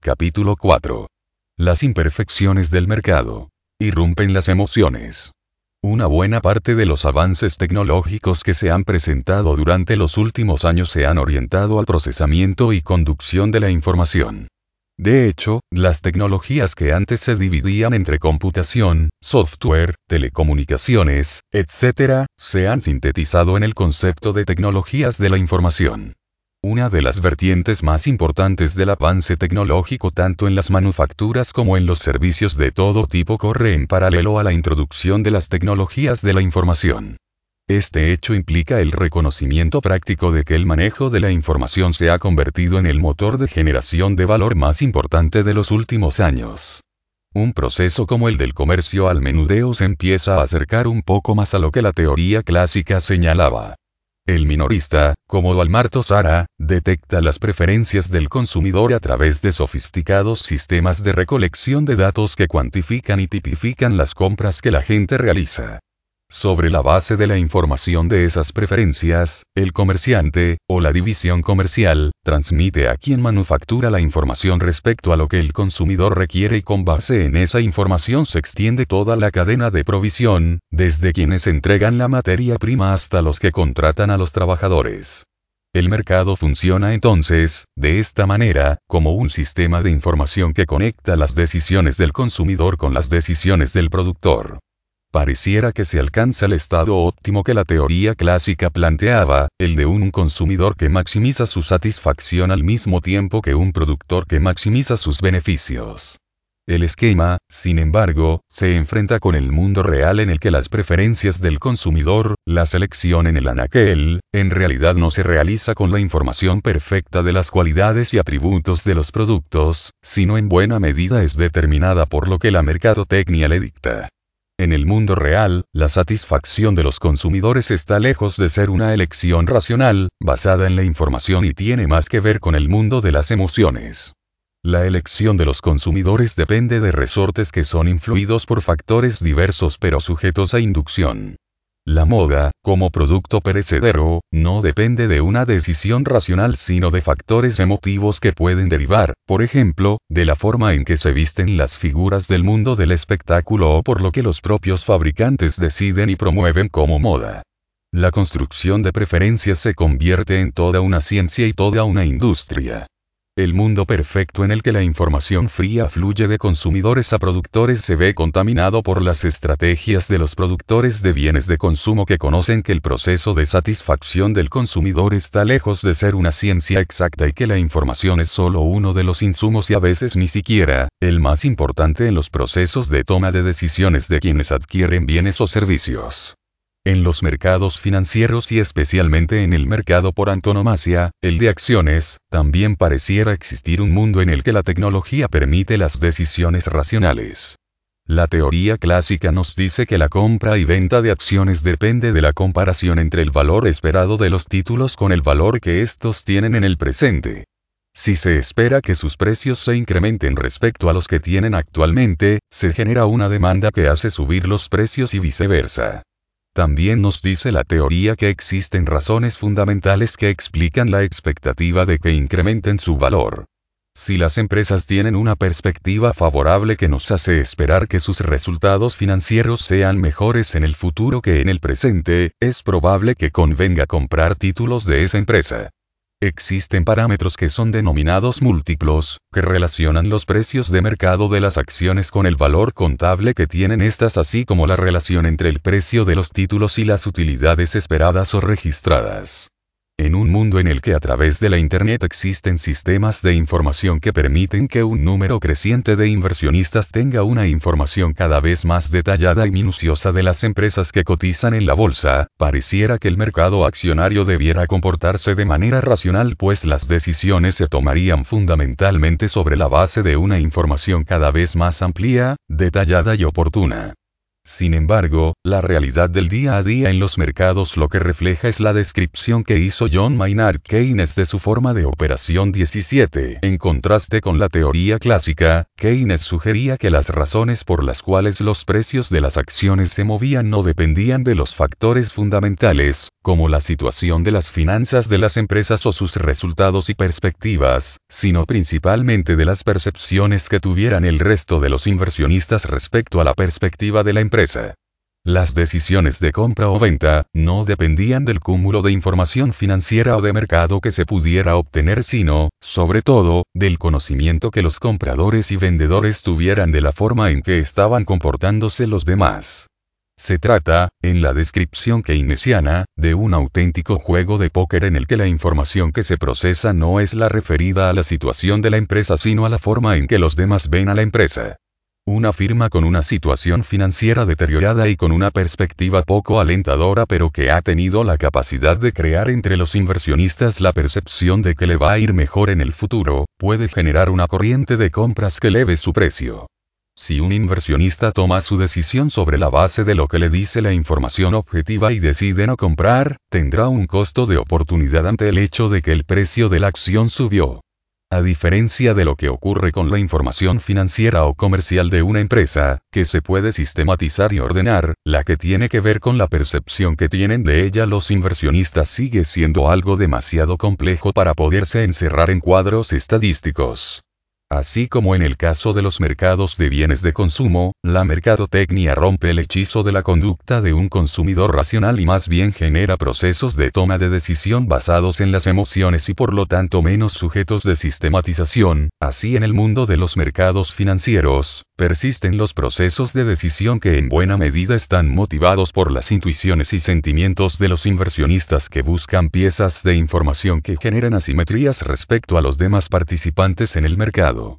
Capítulo 4. Las imperfecciones del mercado. Irrumpen las emociones. Una buena parte de los avances tecnológicos que se han presentado durante los últimos años se han orientado al procesamiento y conducción de la información. De hecho, las tecnologías que antes se dividían entre computación, software, telecomunicaciones, etc., se han sintetizado en el concepto de tecnologías de la información. Una de las vertientes más importantes del avance tecnológico tanto en las manufacturas como en los servicios de todo tipo corre en paralelo a la introducción de las tecnologías de la información. Este hecho implica el reconocimiento práctico de que el manejo de la información se ha convertido en el motor de generación de valor más importante de los últimos años. Un proceso como el del comercio al menudeo se empieza a acercar un poco más a lo que la teoría clásica señalaba. El minorista, como Walmart o Zara, detecta las preferencias del consumidor a través de sofisticados sistemas de recolección de datos que cuantifican y tipifican las compras que la gente realiza. Sobre la base de la información de esas preferencias, el comerciante, o la división comercial, transmite a quien manufactura la información respecto a lo que el consumidor requiere y con base en esa información se extiende toda la cadena de provisión, desde quienes entregan la materia prima hasta los que contratan a los trabajadores. El mercado funciona entonces, de esta manera, como un sistema de información que conecta las decisiones del consumidor con las decisiones del productor. Pareciera que se alcanza el estado óptimo que la teoría clásica planteaba, el de un consumidor que maximiza su satisfacción al mismo tiempo que un productor que maximiza sus beneficios. El esquema, sin embargo, se enfrenta con el mundo real en el que las preferencias del consumidor, la selección en el anaquel, en realidad no se realiza con la información perfecta de las cualidades y atributos de los productos, sino en buena medida es determinada por lo que la mercadotecnia le dicta. En el mundo real, la satisfacción de los consumidores está lejos de ser una elección racional, basada en la información y tiene más que ver con el mundo de las emociones. La elección de los consumidores depende de resortes que son influidos por factores diversos pero sujetos a inducción. La moda, como producto perecedero, no depende de una decisión racional sino de factores emotivos que pueden derivar, por ejemplo, de la forma en que se visten las figuras del mundo del espectáculo o por lo que los propios fabricantes deciden y promueven como moda. La construcción de preferencias se convierte en toda una ciencia y toda una industria. El mundo perfecto en el que la información fría fluye de consumidores a productores se ve contaminado por las estrategias de los productores de bienes de consumo que conocen que el proceso de satisfacción del consumidor está lejos de ser una ciencia exacta y que la información es solo uno de los insumos y a veces ni siquiera el más importante en los procesos de toma de decisiones de quienes adquieren bienes o servicios. En los mercados financieros y especialmente en el mercado por antonomasia, el de acciones, también pareciera existir un mundo en el que la tecnología permite las decisiones racionales. La teoría clásica nos dice que la compra y venta de acciones depende de la comparación entre el valor esperado de los títulos con el valor que estos tienen en el presente. Si se espera que sus precios se incrementen respecto a los que tienen actualmente, se genera una demanda que hace subir los precios y viceversa. También nos dice la teoría que existen razones fundamentales que explican la expectativa de que incrementen su valor. Si las empresas tienen una perspectiva favorable que nos hace esperar que sus resultados financieros sean mejores en el futuro que en el presente, es probable que convenga comprar títulos de esa empresa. Existen parámetros que son denominados múltiplos, que relacionan los precios de mercado de las acciones con el valor contable que tienen estas, así como la relación entre el precio de los títulos y las utilidades esperadas o registradas. En un mundo en el que a través de la Internet existen sistemas de información que permiten que un número creciente de inversionistas tenga una información cada vez más detallada y minuciosa de las empresas que cotizan en la bolsa, pareciera que el mercado accionario debiera comportarse de manera racional, pues las decisiones se tomarían fundamentalmente sobre la base de una información cada vez más amplia, detallada y oportuna. Sin embargo, la realidad del día a día en los mercados lo que refleja es la descripción que hizo John Maynard Keynes de su forma de operación 17. En contraste con la teoría clásica, Keynes sugería que las razones por las cuales los precios de las acciones se movían no dependían de los factores fundamentales, como la situación de las finanzas de las empresas o sus resultados y perspectivas, sino principalmente de las percepciones que tuvieran el resto de los inversionistas respecto a la perspectiva de la empresa. Las decisiones de compra o venta no dependían del cúmulo de información financiera o de mercado que se pudiera obtener, sino, sobre todo, del conocimiento que los compradores y vendedores tuvieran de la forma en que estaban comportándose los demás. Se trata, en la descripción keynesiana, de un auténtico juego de póker en el que la información que se procesa no es la referida a la situación de la empresa sino a la forma en que los demás ven a la empresa. Una firma con una situación financiera deteriorada y con una perspectiva poco alentadora pero que ha tenido la capacidad de crear entre los inversionistas la percepción de que le va a ir mejor en el futuro, puede generar una corriente de compras que eleve su precio. Si un inversionista toma su decisión sobre la base de lo que le dice la información objetiva y decide no comprar, tendrá un costo de oportunidad ante el hecho de que el precio de la acción subió. A diferencia de lo que ocurre con la información financiera o comercial de una empresa, que se puede sistematizar y ordenar, la que tiene que ver con la percepción que tienen de ella los inversionistas sigue siendo algo demasiado complejo para poderse encerrar en cuadros estadísticos. Así como en el caso de los mercados de bienes de consumo, la mercadotecnia rompe el hechizo de la conducta de un consumidor racional y más bien genera procesos de toma de decisión basados en las emociones y por lo tanto menos sujetos de sistematización. Así en el mundo de los mercados financieros, persisten los procesos de decisión que en buena medida están motivados por las intuiciones y sentimientos de los inversionistas que buscan piezas de información que generen asimetrías respecto a los demás participantes en el mercado.